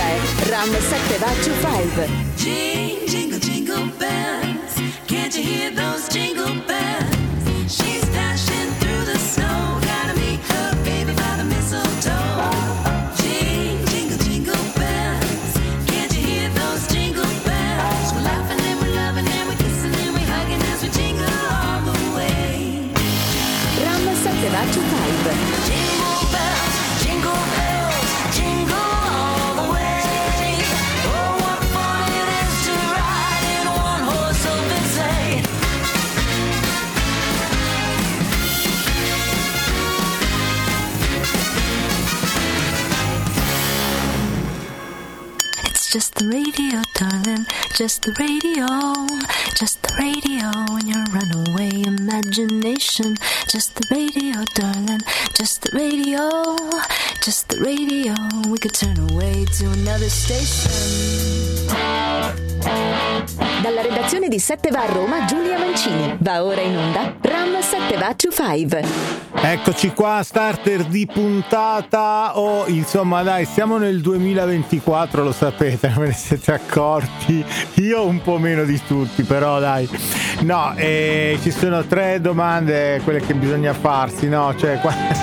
è Ram 7 va to 5. Jingle, jingle bells, can't you hear those jingle bells? She's dashing through the snow, gotta meet her baby by the mistletoe. Jingle, jingle bells, can't you hear those jingle bells? We're laughing and we're loving and we're kissing and we're hugging as we jingle all the way. Ram 7 va to 5. Jingle bells, jingle bells, jingle all the way. Oh, what fun it is to ride in a one-horse open sleigh. It's just the radio, darling, just the radio, just the radio in your runaway imagination. Just the radio, darling, just the radio, just the radio. We could turn away to another station. Dalla redazione di 7 va a Roma, Giulia Mancini. Va ora in onda Ram 7 va to 5. Eccoci qua, starter di puntata. Insomma dai, siamo nel 2024, lo sapete, ve ne siete accorti. Io un po' meno di tutti, però dai. No, ci sono 3 domande, quelle che bisogna farsi, no? Cioè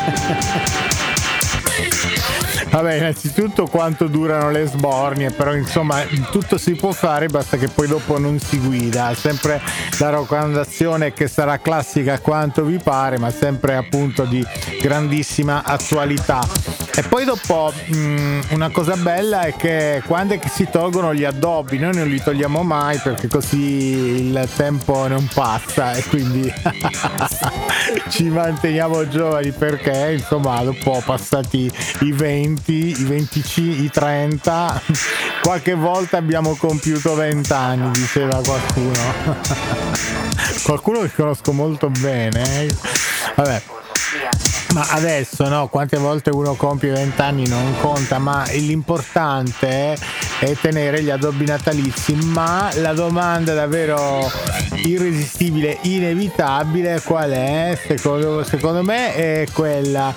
vabbè, innanzitutto quanto durano le sbornie, però insomma tutto si può fare, basta che poi dopo non si guida. Sempre la raccomandazione che sarà classica quanto vi pare, ma sempre appunto di grandissima attualità. E poi dopo una cosa bella è che quando è che si tolgono gli addobbi, noi non li togliamo mai perché così il tempo non passa e quindi ci manteniamo giovani, perché insomma dopo passati i 20, i 25, i 30, qualche volta abbiamo compiuto 20 anni, diceva qualcuno. Qualcuno che conosco molto bene. Vabbè. Ma adesso no, quante volte uno compie 20 anni non conta, ma l'importante è tenere gli addobbi natalizi. Ma la domanda davvero irresistibile, inevitabile, qual è? Secondo me è quella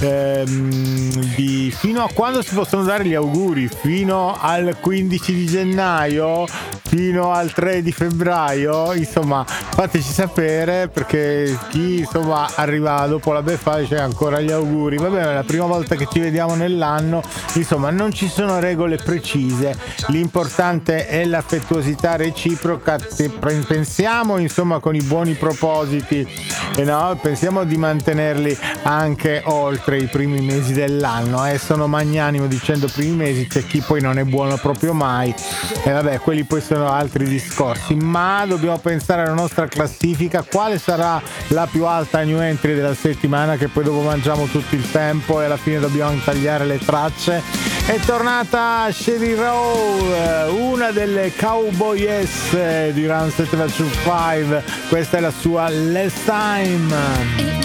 di fino a quando si possono dare gli auguri? Fino al 15 di gennaio? Fino al 3 di febbraio? Insomma, fateci sapere, perché chi insomma arriva dopo la beffa c'è ancora gli auguri. Va bene, è la prima volta che ci vediamo nell'anno, insomma non ci sono regole precise, l'importante è l'affettuosità reciproca. Pensiamo insomma con i buoni propositi, no? Pensiamo di mantenerli anche oltre i primi mesi dell'anno. Sono magnanimo dicendo primi mesi, c'è chi poi non è buono proprio mai, e vabbè, quelli poi sono altri discorsi. Ma dobbiamo pensare alla nostra classifica, quale sarà la più alta new entry della settimana, che poi dopo mangiamo tutto il tempo e alla fine dobbiamo tagliare le tracce. È tornata Sheryl Crow, una delle Cowboyesse di Ram 7 va to 5. Questa è la sua Last Time.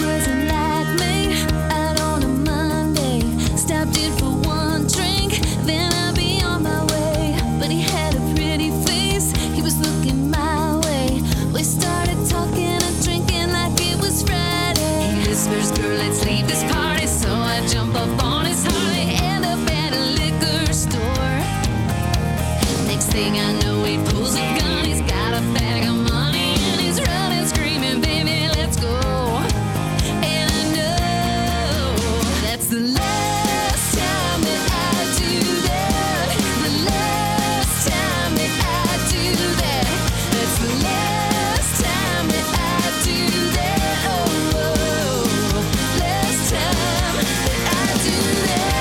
Thing I know, he pulls a gun, he's got a bag of money and he's running screaming, baby, let's go. And I know that's the last time that I do that. The last time that I do that. That's the last time that I do that. Oh, last time that I do that.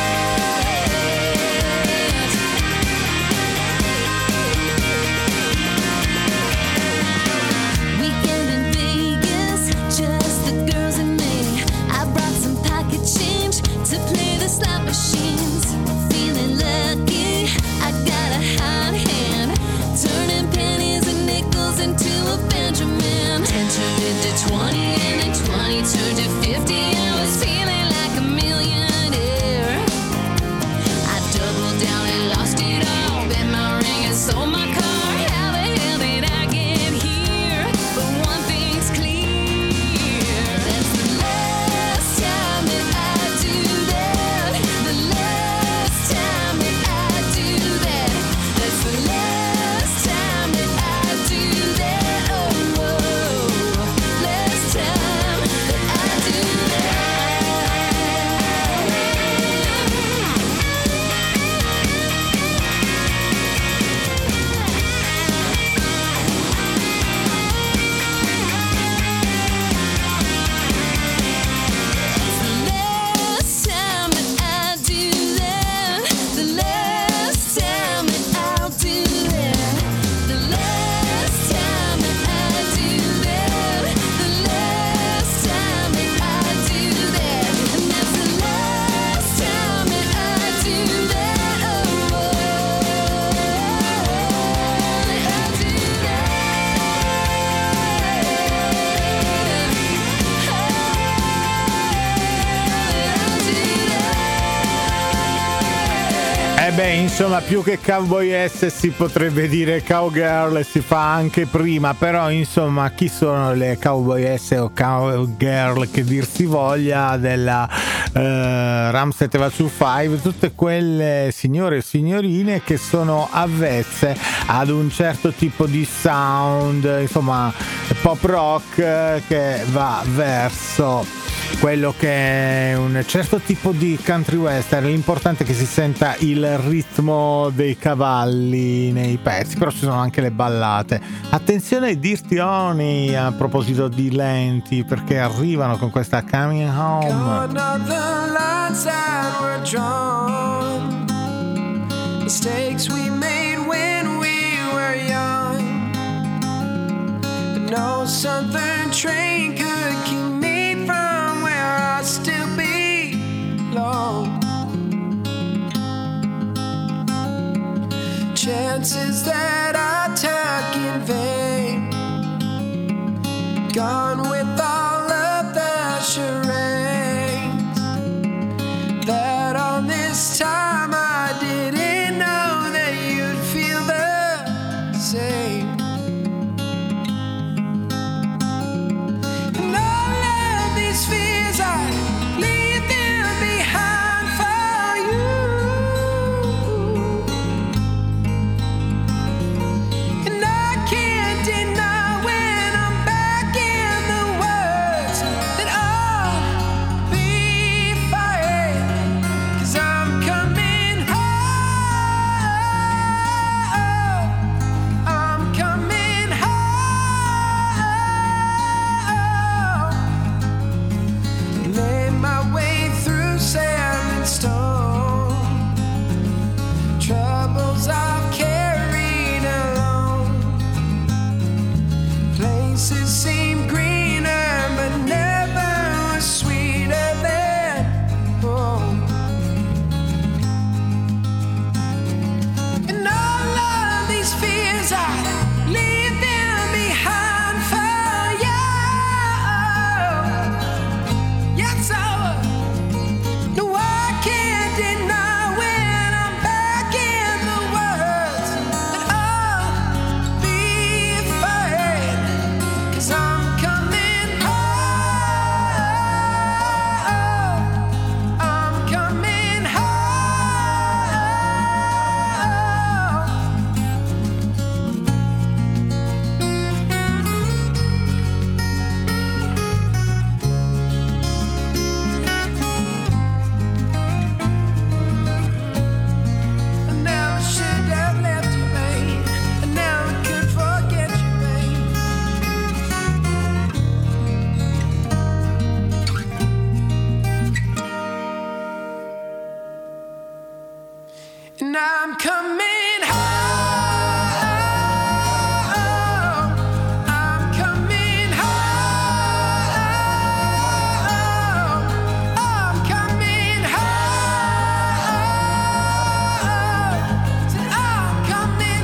Slot machines, feeling lucky. I got a hot hand, turning pennies and nickels into a Benjamin. 10 turned into 20 and then 20 turned to 50. I was feeling like a millionaire. I doubled down and lost it all. Bet my ring and sold my car. How the hell did I get here? But one thing's clear, that's the last time that I do that. The last time that I do that. beh, insomma, più che Cowboy S si potrebbe dire Cowgirl, si fa anche prima, però insomma, chi sono le Cowboy S o Cowgirl che dir si voglia della Ram 725? Tutte quelle signore e signorine che sono avvezze ad un certo tipo di sound, insomma, pop rock che va verso quello che è un certo tipo di country western. L'importante è che si senta il ritmo dei cavalli nei pezzi, però ci sono anche le ballate. Attenzione ai Dirty Honey a proposito di lenti, perché arrivano con questa Coming Home. Mistakes we made when we were young, but no southern train could keep me from where I still belong. Chances that I took in vain, gone with all of the charades, that on this time I didn't know that you'd feel the same. And all of these fears, I leave them behind for you. And I can't deny when I'm back in the woods that I'll be fine, 'cause I'm coming home. I'm coming home. Made my way through sand and stone, troubles I've carried alone. Places seem greener, but never was sweeter than home. And all of these fears, I leave them behind for you. Yes, I will. No, I can't deny when I'm back in the woods that I'll be fine, 'cause I'm coming home. I'm coming home. I never should have left you, babe. I never could forget you, babe. And I'm coming home. I'm coming home. I'm coming home. Said I'm coming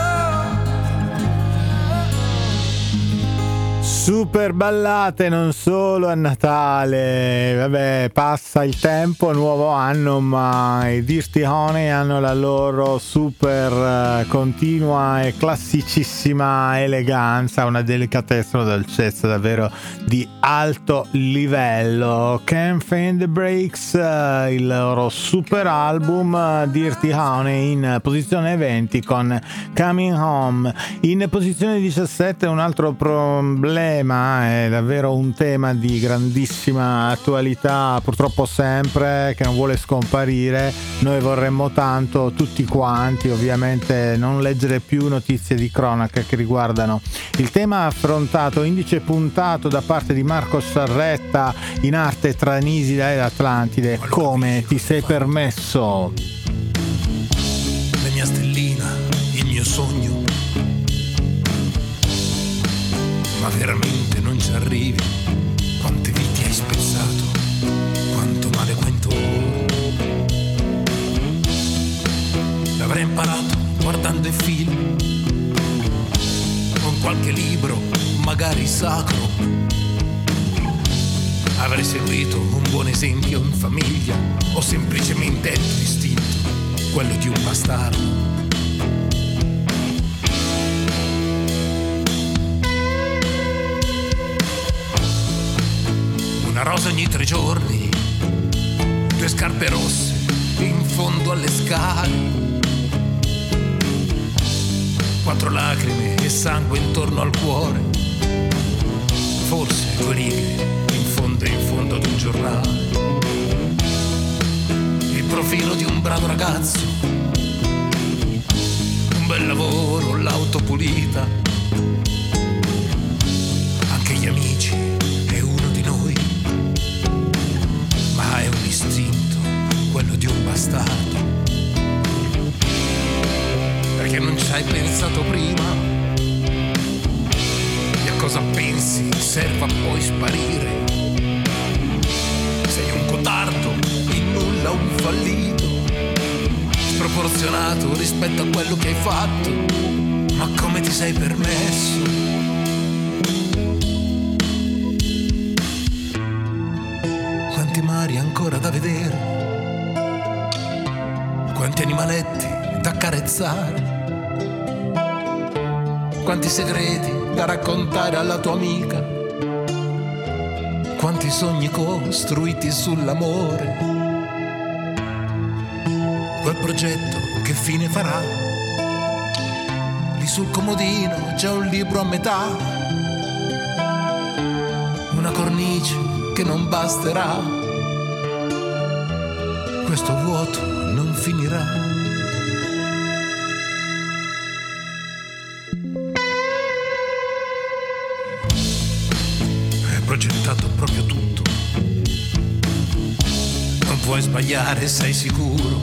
home. Super ballate non solo a Natale, vabbè, passa il tempo, nuovo anno, ma i Dirty Honey hanno la loro super continua e classicissima eleganza, una delicatezza, una dolcezza davvero di alto livello. Can't Find the Breaks, il loro super album. Dirty Honey in posizione 20 con Coming Home. In posizione 17 un altro problema, è davvero un tema di grandissima attualità, purtroppo sempre, che non vuole scomparire. Noi vorremmo tanto, tutti quanti, ovviamente, non leggere più notizie di cronaca che riguardano il tema affrontato, indice puntato da parte di Marco Sarretta in arte tra Nisida ed Atlantide. Come ti sei permesso? La mia stellina, il mio sogno, ma veramente non ci arrivi. Quante vite hai spezzato, quanto male, quanto l'avrei imparato guardando i film, con qualche libro magari sacro. Avrei seguito un buon esempio in famiglia, o semplicemente il tuo istinto quello di un bastardo. Una rosa ogni 3 giorni, 2 scarpe rosse in fondo alle scale, 4 lacrime e sangue intorno al cuore, forse 2 righe in fondo ad un giornale, il profilo di un bravo ragazzo, un bel lavoro, l'auto pulita, anche gli amici e uno di noi, ma è un istinto, quello di un bastardo. Perché non ci hai pensato prima? E a cosa pensi serva poi sparire? Sei un codardo, in nulla un fallito, sproporzionato rispetto a quello che hai fatto. Ma come ti sei permesso? Quanti mari ancora da vedere, quanti animaletti da accarezzare, quanti segreti da raccontare alla tua amica, quanti sogni costruiti sull'amore. Quel progetto che fine farà? Lì sul comodino c'è un libro a metà, una cornice che non basterà. Questo vuoto non finirà. Progettato proprio tutto, non puoi sbagliare, sei sicuro.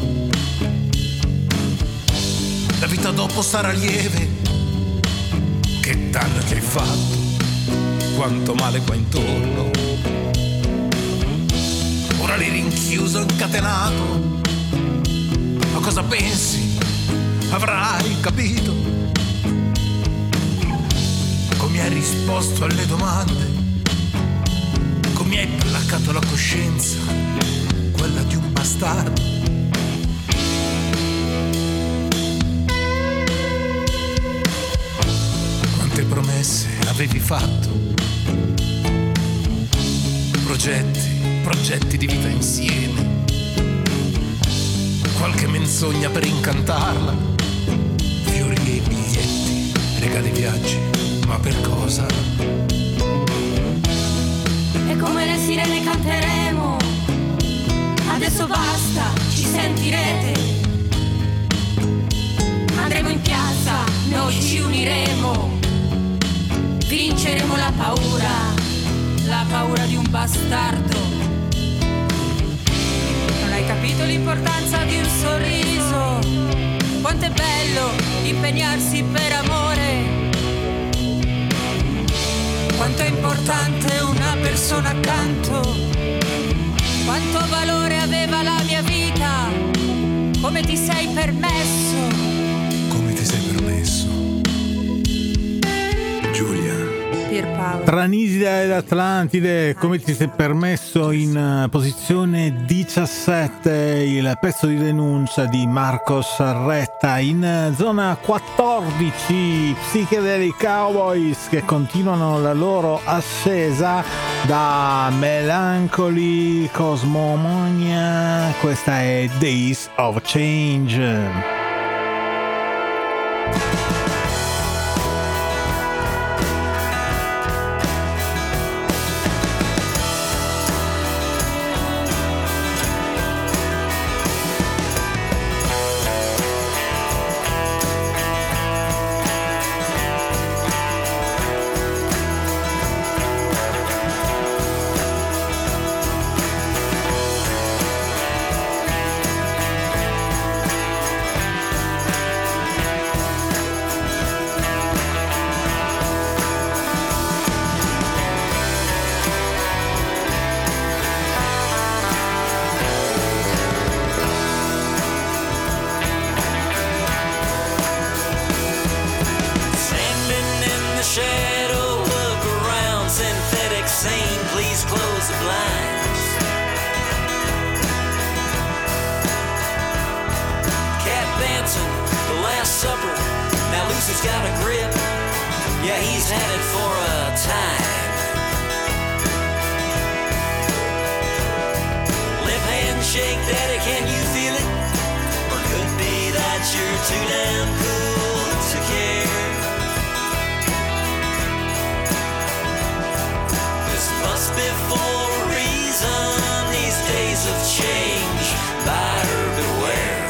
La vita dopo sarà lieve, che danno che hai fatto, quanto male qua intorno. Ora lì rinchiuso, incatenato, ma cosa pensi? Avrai capito? Come hai risposto alle domande? Mi hai placato la coscienza, quella di un bastardo. Quante promesse avevi fatto, progetti di vita insieme, qualche menzogna per incantarla, fiori e biglietti, regali viaggi, ma per cosa? E come le sirene canteremo, adesso basta, ci sentirete. Andremo in piazza, noi ci uniremo, vinceremo la paura di un bastardo. Non hai capito l'importanza di un sorriso, quanto è bello impegnarsi per amore. Quanto è importante una persona accanto, quanto valore aveva la mia vita, come ti sei permesso. Come ti sei permesso? Giulia. Pierpaolo. Tra Nisida ed Atlantide, come ti sei permesso, in posizione 17 il pezzo di denuncia di Marcos Retta. In zona 14 Psychedelic Cowboys, che continuano la loro ascesa da Melancholy Cosmomonia. Questa è Days of Change. he's headed for a time. Lip handshake, daddy, can you feel it? Or could be that you're too damn cool to care. This must be for a reason. These days of change, buyer beware.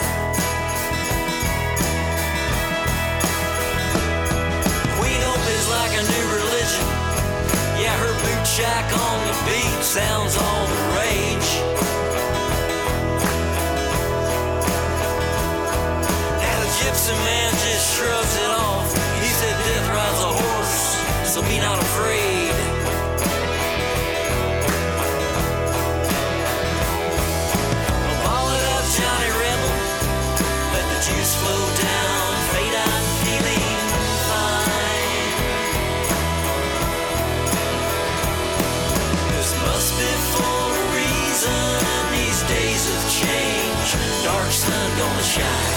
Queen Hope is like a new religion. Yeah, her boot shack on the beat sounds all the rage. Now the gypsy man just shrugs it off. He said death rides a horse, so be not afraid. Johnny Rebel, let the juice flow down, fade out feeling fine. This must be for a reason, these days of change, dark sun gonna shine.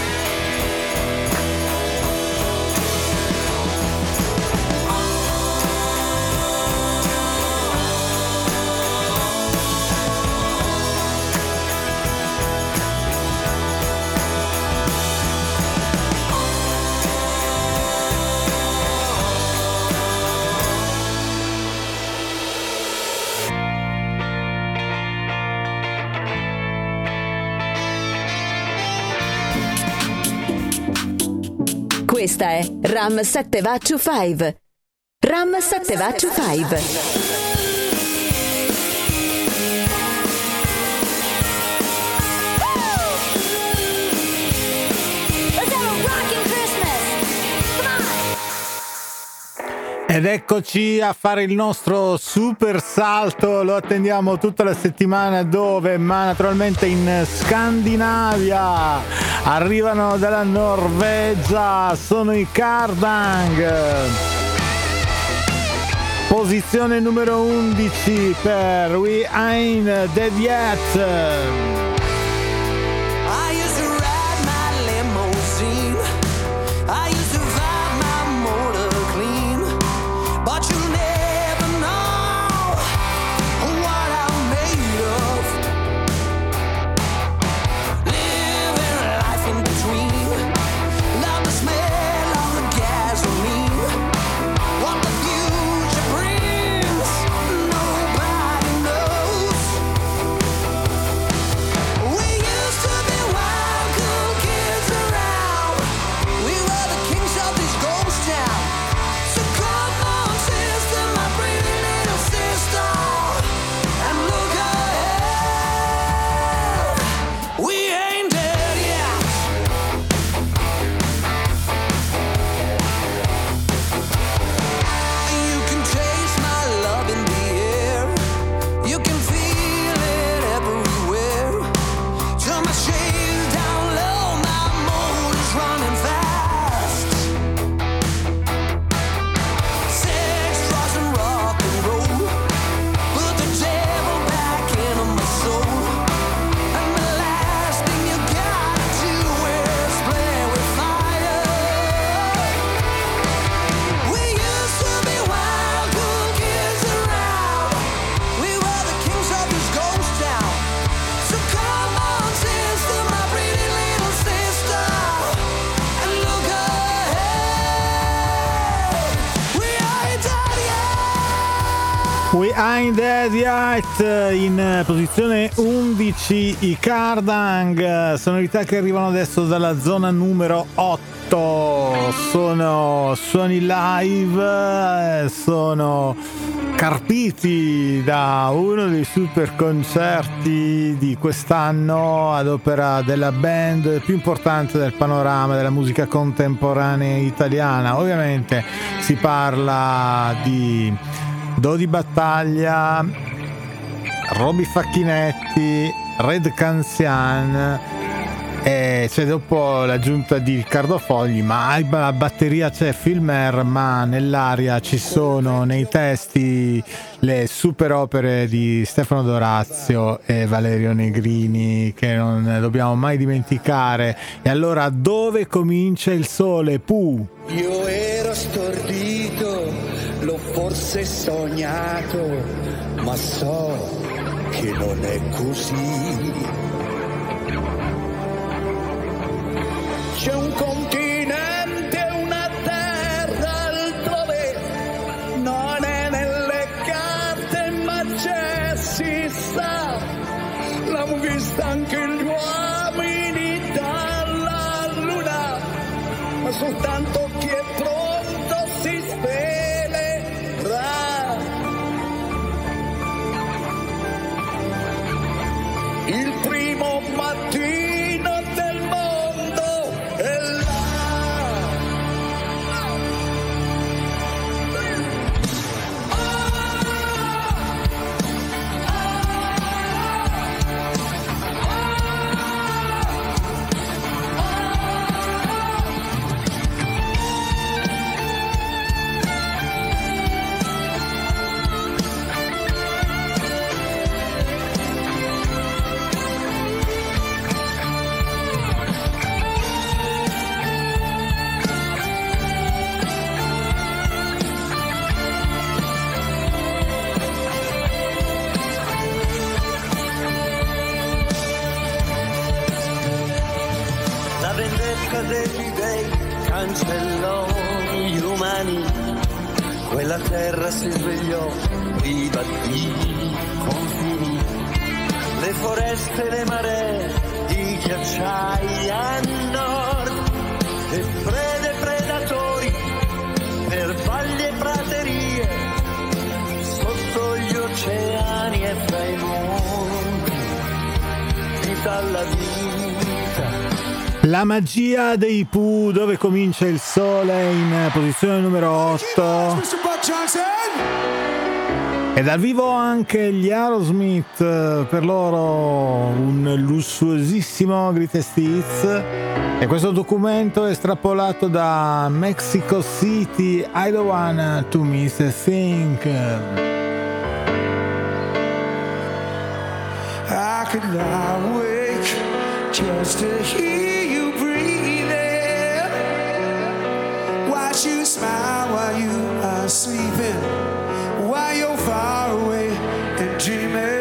Questa è Ram 7 va to 5. Ram 7 va to 5. Ed eccoci a fare il nostro super salto, lo attendiamo tutta la settimana dove? Ma naturalmente in Scandinavia. Arrivano dalla Norvegia, sono i Kardang. Posizione numero 11 per We Ain't Dead Yet. I used to ride my limousine. I used to ride my motor clean. But you never know what I'm made of. Living life in between. Love the smell of the gasoline. What the future brings, nobody knows. We used to be wild, cool kids around. We were the kings of this ghost town. So come on, sister, my pretty little sister, and look ahead. We ain't dead yet. You can taste my love in the air. You can feel it everywhere. Turn my shades down low, my motor's running fast. Sex, drugs, and rock and roll. Put the devil back into my soul. And the last thing you gotta do is play with fire. We used to be wild, cool kids around. We were the kings of this ghost town. So come on, sister, my pretty little sister, and look ahead. We ain't dead yet. We Ain't Dead Yet, in posizione 11 i Kardang, sonorità che arrivano adesso dalla zona numero 8, sono suoni live, sono carpiti da uno dei super concerti di quest'anno ad opera della band più importante del panorama della musica contemporanea italiana. Ovviamente si parla di Dodi Battaglia, Roby Facchinetti, Red Canzian, e c'è dopo l'aggiunta di Riccardo Fogli, ma la batteria c'è Filmer, ma nell'aria ci sono nei testi le super opere di Stefano Dorazio e Valerio Negrini, che non dobbiamo mai dimenticare. E allora, dove comincia il sole? Pu! Io ero stordito forse sognato, ma so che non è così. C'è un continente, una terra altrove, non è nelle carte ma c'è, si sa, l'hanno vista anche gli uomini dalla luna, ma soltanto chi è pronto si svelerà. Il primo mattino del mondo è là. La vendetta degli dei cancellò gli umani, quella terra si svegliò priva di confini, le foreste, le maree di ghiacciai a nord, e prede predatori per valli e praterie, sotto gli oceani e fra i monti, vita alla vita. La magia dei Pooh, dove comincia il sole, in posizione numero 8. E dal vivo anche gli Aerosmith, per loro un lussuosissimo Greatest Hits. E questo documento è estrapolato da Mexico City, I Don't Wanna to Miss a Thing. I could lie awake just to hear you breathing, watch you smile while you are sleeping, while you're far away and dreaming.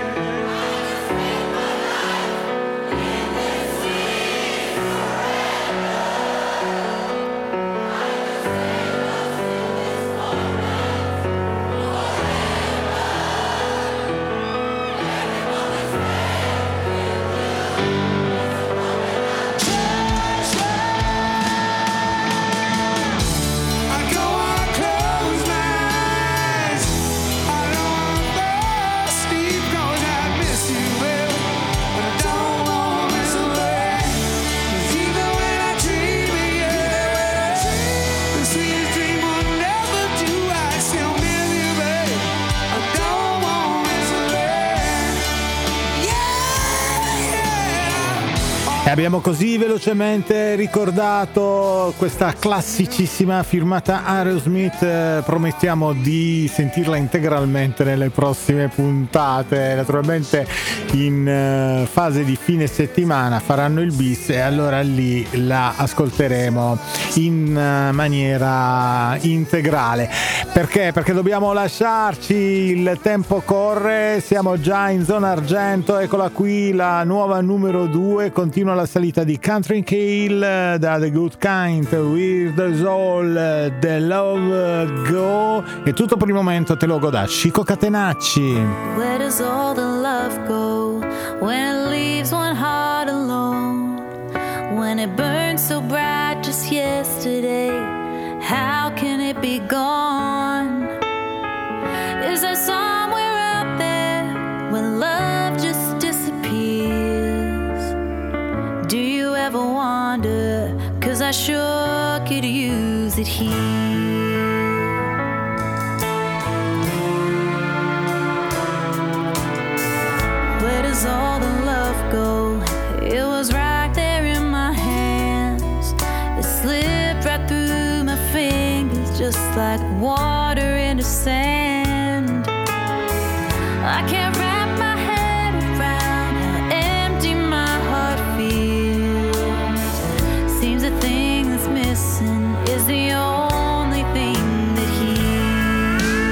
Abbiamo così velocemente ricordato questa classicissima firmata Aerosmith. Promettiamo di sentirla integralmente nelle prossime puntate. Naturalmente in fase di fine settimana faranno il bis e allora lì la ascolteremo in maniera integrale. Perché? Perché dobbiamo lasciarci, il tempo corre, siamo già in zona argento. Eccola qui la nuova numero 2, continua la salita di Country Kill da The Good Kind, With the Soul, The Love Go. E tutto per il momento te lo goda Chico Catenacci. Where does all the love go when it leaves one heart alone? When it burned so bright just yesterday, how can it be gone? Is there somewhere out there when love just disappears? Do you ever wonder? 'Cause I sure could use it here. Where does all the love go? It was right there in my hands. It slipped right through my fingers, just like water into sand. I can't wrap my head around how empty my heart feels. Seems the thing that's missing is the only thing that heals.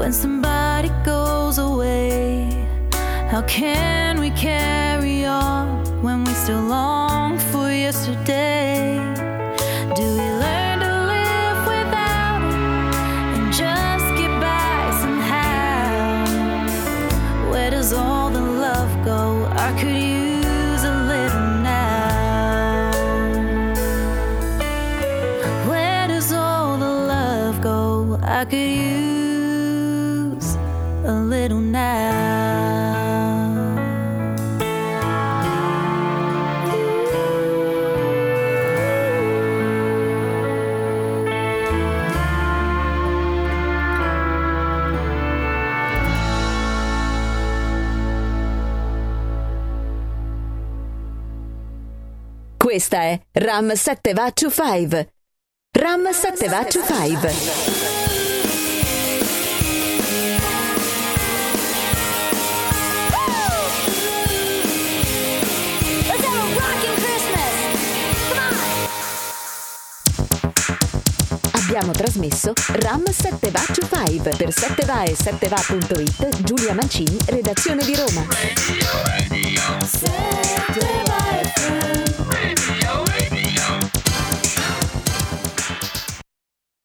when somebody goes away? How can we carry on when we still long for yesterday? Do we learn to live without it and just get by somehow? Where does all the love go? I could use a little now. Where does all the love go? I could use a little now. Questa è Ram Sattva 5. Ram Sattva 5. Abbiamo trasmesso Ram Sattva 5 per Sattva e Sattva.it. Giulia Mancini, redazione di Roma. Radio.